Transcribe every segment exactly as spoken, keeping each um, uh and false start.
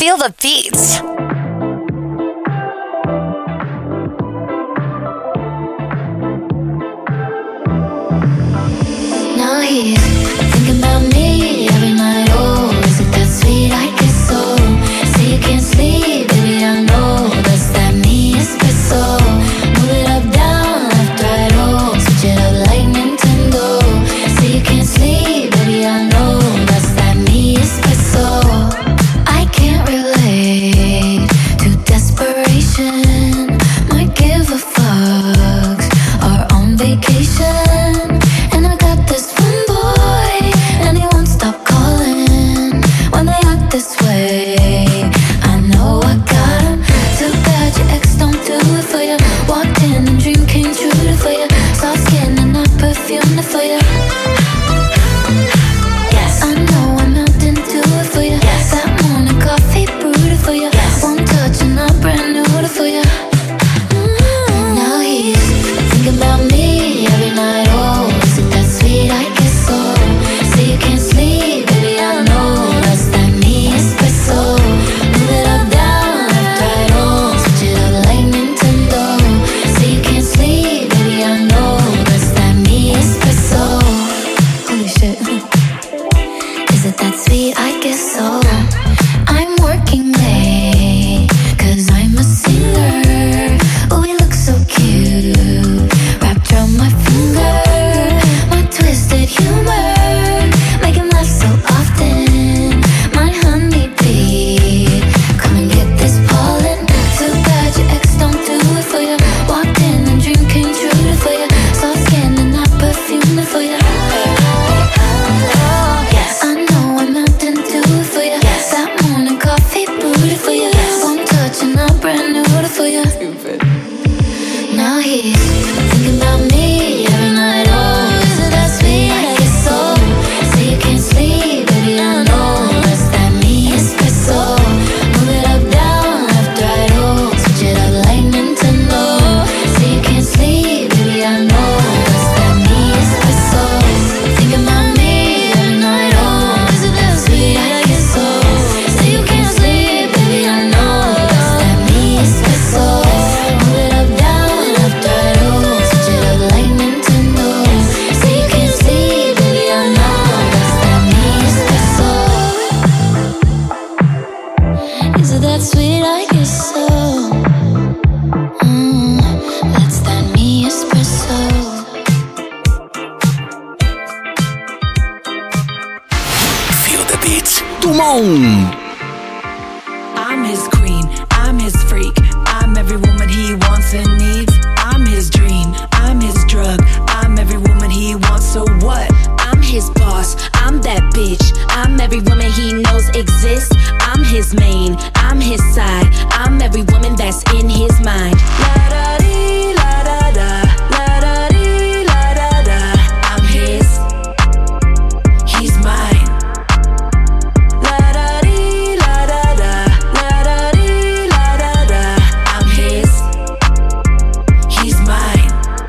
Feel the beats. Now he's thinking about me every night. Oh, is it that sweet? I guess so. Say you can't sleep, baby, I know that's that me espresso. Move it up, down, left, right, oh, switch it up like Nintendo. Say you can't sleep, baby, I know that's that me espresso. I can't relate to desperation. Might give a fucks. Are on vacation. And I got this one boy, and he won't stop calling when they act this way. I know I got him. Too bad your ex don't do it for you. Walked in and dream came true for you. Soft skin and I perfumed it for you. Yes, I know I melt into it for you. Yes, that morning coffee brewed it for you. Yes, one touch and I brand new it for you. Mm-hmm. Now he's thinking about me every night. Oh, is it that sweet? I guess so. Say you can't sleep, baby, I know that's that me espresso. Move it up, down, left, right, oh, switch it up like Nintendo. Say you can't sleep, baby, I know that's that me espresso. Holy shit. Is it that sweet? I guess so. I'm working late, cause I'm a singer. Oh, we look so cute, wrapped around my finger. My twisted humor, make him laugh so often. My honeybee, come and get this pollen. Too bad your ex don't do it for you. Walked in and dream came true for you. Soft skin and I perfumed it for you. Yes, I know I'm out and do it for you. Yes, that morning coffee brewed it for you. Yes, one touch and I brand new it for you. Stupid. Now he's thinking about me every night. Oh, is it that sweet? I guess so. Say you can't sleep, baby, I know that's that me espresso. Move it up, down, left, right, oh, switch it up like Nintendo. Say you can't sleep, baby, I know that's that me espresso. Thinking about me every night. Oh, is it that sweet? I guess so. Say you can't sleep, baby, I know that's that me espresso. Move it up, down, left, right, oh, switch it up like Nintendo. Say you can't sleep, baby, I know that's that me espresso. Is it that sweet? I guess so. Mm, that's that me espresso. Feel the beats. Dumont. I'm his queen, I'm his freak, I'm every woman he wants and needs. I'm his dream, I'm his drug, I'm every woman he wants, so what? I'm his boss, I'm that bitch. I'm every woman he knows exists. I'm his main, I'm his side. I'm every woman that's in his mind. La da dee, la da da, la da dee, la da da. I'm his, he's mine. La da dee, la da da, la da dee, la da da. I'm his, he's mine.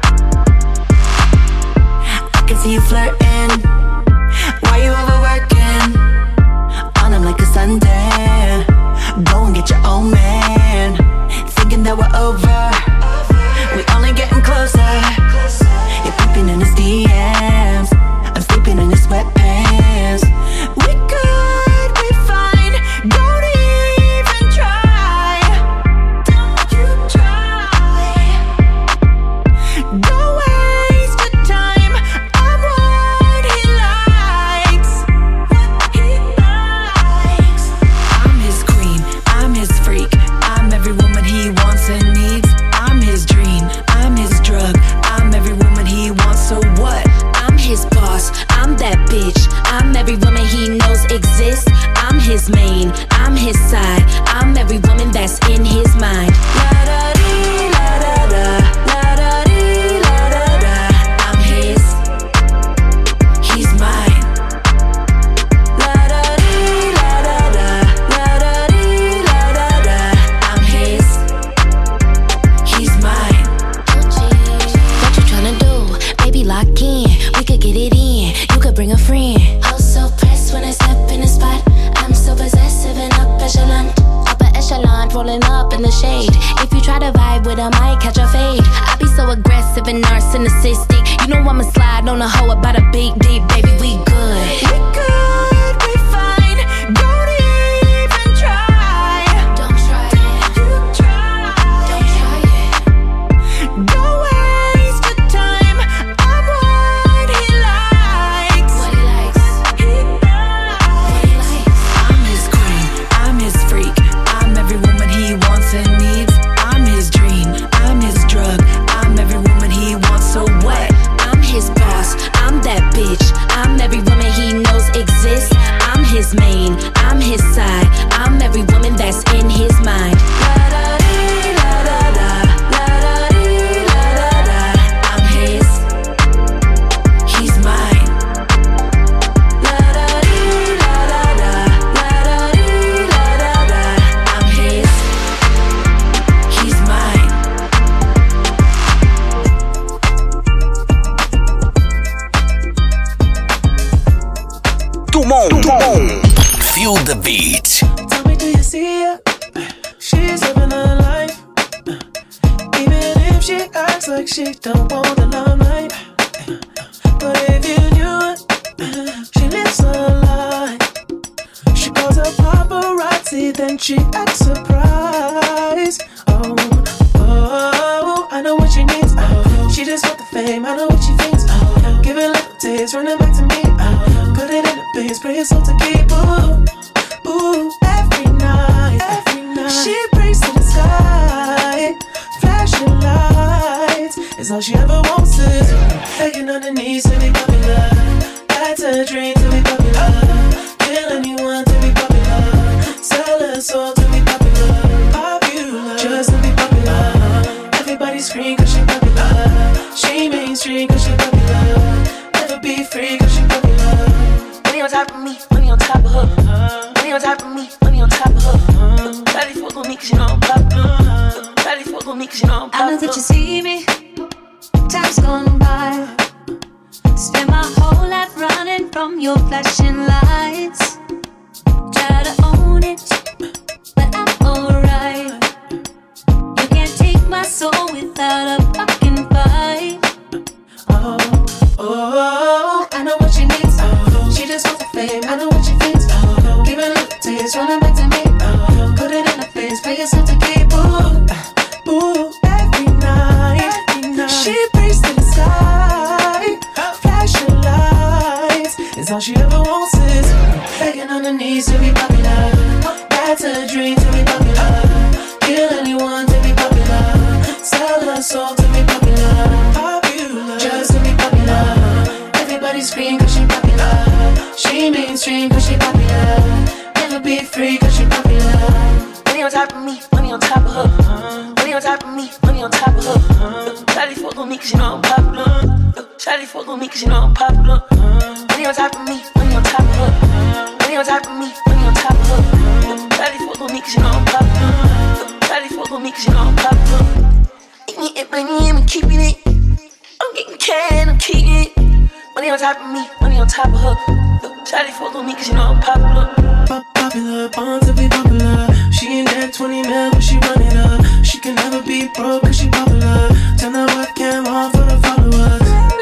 I can see you flirting. Why you overworking? On him like a Sunday. Go and get your own man. Thinking that we're over. We only getting closer. You're peeping in his D Ms. I'm sleeping in his sweatpants. We good, we fine. Don't even try. Don't you try. Don't waste your time. I'm what he likes. What he likes. I'm his queen, I'm his freak. I'm every woman he wants and needs. I'm his dream, I'm his drug. I'm every woman he wants, so what? I'm his boss, I'm that bitch. I'm every woman he knows exists. I'm his main, I'm his side. I'm every woman that's in his mind. La da dee, la da da, la da dee, la da da. I'm his, he's mine. La da dee, la da da, la da dee, la da da. I'm his, he's mine. What you tryna do? Baby, lock in. We could get it in. You could bring a friend. I was so pressed when I step in the spot. I'm so possessive and up echelon. in the shade. If you try to vibe with 'em, I might catch a fade. I be so aggressive and narcissistic. You know I'ma slide on a hoe about a big deep, baby, we good. We good, we fine. Don't even try. Don't try it. You try. Don't try it. Don't waste your time. I'm what he likes. What he likes. He likes. I'm his queen. I'm his freak. I'm every woman he wants and needs. I'm his dream. I'm his drug. I'm every woman he wants. So what? I'm his boss, I'm that bitch. I'm every woman he knows exists. I'm his main, I'm his side. I'm every woman that's in his mind. I'm his, he's mine. I'm his, he's mine. Dumont, Dumont. Feel the beat. Tell me, do you see her? She's living her life. Even if she acts like she don't want the limelight. But if you knew it, she lives her life. She calls her paparazzi, then she acts surprised. Oh, oh, I know what she needs. Oh, she just want the fame, I know what she thinks. Oh, give it little taste, running back to me. Oh, put it in the base, pray yourself to keep. Ooh, ooh, every night, every night. She prays to the sky, flashing lights. It's all she ever wants is begging on her knees to be popular. That's her dream, to be popular. Kill anyone to be popular. Sell her soul to be popular. Popular, just to be popular. Everybody scream cause she popular. She mainstream cause she popular. Never be free cause she popular. Money on top of me, money on top of her. Money on top of me, money on top of her. Daddy fuck on me cause you know I'm popular. Daddy fuck on me cause you know I'm popular. I know that you see me, time's gone by. Spend my whole life running from your flashing lights. Try to own it, but I'm alright. You can't take my soul without a fucking fight. Oh, oh, I know what she needs. Oh, she just wants the fame, I know what she thinks. Oh, give it a little taste, running back to me. Oh, put it in the face, pay yourself to keep. Ooh, ooh, every night, every night. She prays to the sky, flashing lights. It's all she ever wants is begging on her knees to be popular. That's her dream, to be popular. Kill anyone to be popular. Sell her soul to be popular. Popular, just to be popular. Everybody scream cause she popular. She mainstream cause she popular. Never be free cause she popular. Money on top of me, money on top of her. Money on top of me, money on top of her. Daddy fuck on me cause you know I'm popular. Daddy fuck on me cause you know I'm popular. Money on top of me, money on top of her. Money on top of me, money on top of her. Daddy fuck on me cause you know I'm popular. Daddy fuck on me cause you know I'm popular. Eating it, money, I'm keeping it. I'm getting can, I'm keeping it. Money on top of me, money on top of her. Daddy fuck on me cause you know I'm popular. Pop popular, born to be popular. She ain't that twenty mil, but she run it up. She can never be broke cause she popular. Turn the webcam on for the followers.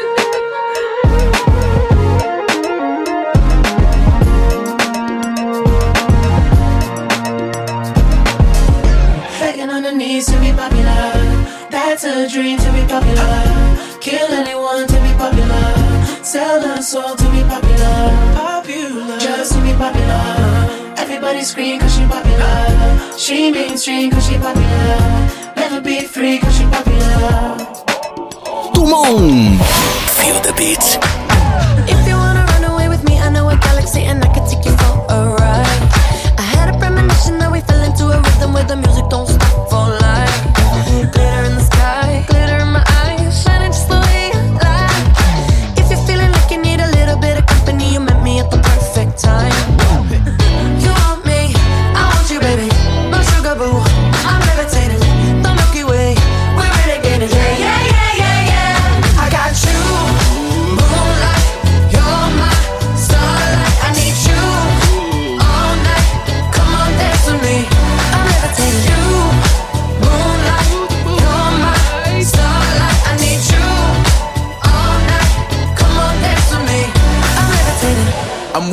Begging on her knees to be popular. That's her dream, to be popular. Kill anyone to be popular. Sell her soul to be popular. Popular, just to be popular. Everybody scream cause she popular. She mainstream cause she popular. Never be free cause she popular. Dumont. Feel the beat. If you wanna run away with me, I know a galaxy and I can take you for a ride. I had a premonition that we fell into a rhythm where the music don't stop for life. Glitter in the sky, glitter in my eyes, shining just the way I like. If you're feeling like you need a little bit of company, you met me at the perfect time. You want me, I want you, baby. My sugar boo, I'm levitating. The Milky Way, we're renegading. Yeah, yeah, yeah, yeah, yeah. I got you, moonlight.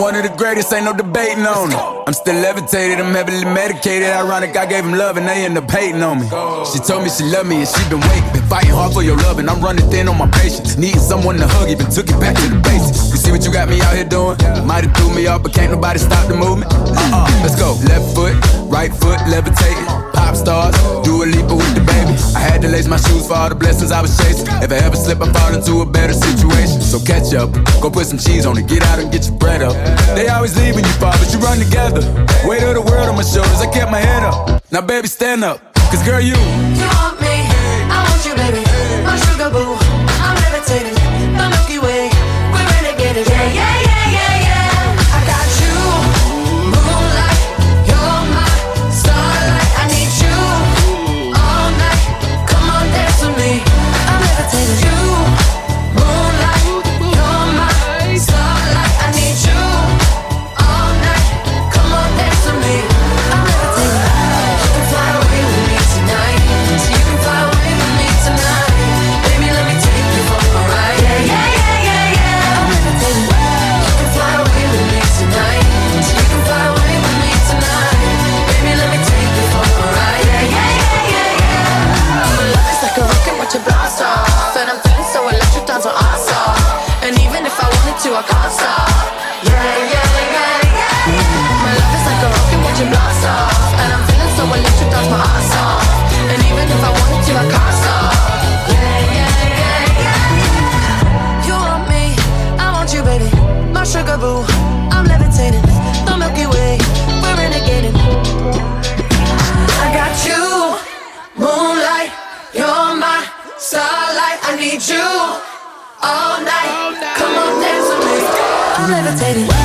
one of the greatest, ain't no debating on it. I'm still levitated, I'm heavily medicated. Ironic, I gave him love and they end up hating on me. She told me she loved me and she been waiting. Been fighting hard for your love and I'm running thin on my patience. Needing someone to hug, even took it back to the basics. You see what you got me out here doing? Might have threw me off, but can't nobody stop the movement. Uh-uh, let's go. Left foot, right foot, levitating. Pop stars, do a leaper with the baby. I had to lace my shoes for all the blessings I was chasing. If I ever slip, I fall into a better situation. So catch up, go put some cheese on it, get out and get your bread up. They always leave when you fall, but you run together. Weight of the world on my shoulders, I kept my head up. Now baby, stand up, cause girl, you You want me, I want you, baby. My sugar boo, I'm levitating. The Milky Way, we're renegading. Yeah, yeah, yeah, yeah, yeah. I got you, moonlight. You're my starlight. I need you all night. Come on, dance with me. I'm levitating. You, moonlight. You're my starlight. I need you all night. Come on, dance with me. I'm levitating. You can fly away with me tonight. So you can fly away with me tonight. Baby, let me take you for a ride. Yeah, yeah, yeah, yeah, yeah. I'm levitating. You can fly away with me tonight. So you can fly away with me tonight. Baby, let me take you for a ride. Yeah, yeah, yeah, yeah, yeah. My love is like a rocket, watch it blast off. And I'm feeling so electric, dance on our song. And even if I wanted to, I can't stop. Yeah, yeah, yeah, yeah. My love is like a rocket, watch it blast off. And I'm feeling so electric, dance my ass off. And even if I wanted to, I can't stop. Yeah, yeah, yeah, yeah. You want me, I want you, baby. My sugar boo, I'm levitating. The Milky Way, we're renegading. I got you, moonlight. You're my starlight. I need you all night. Come on, dance with me. I'm levitating.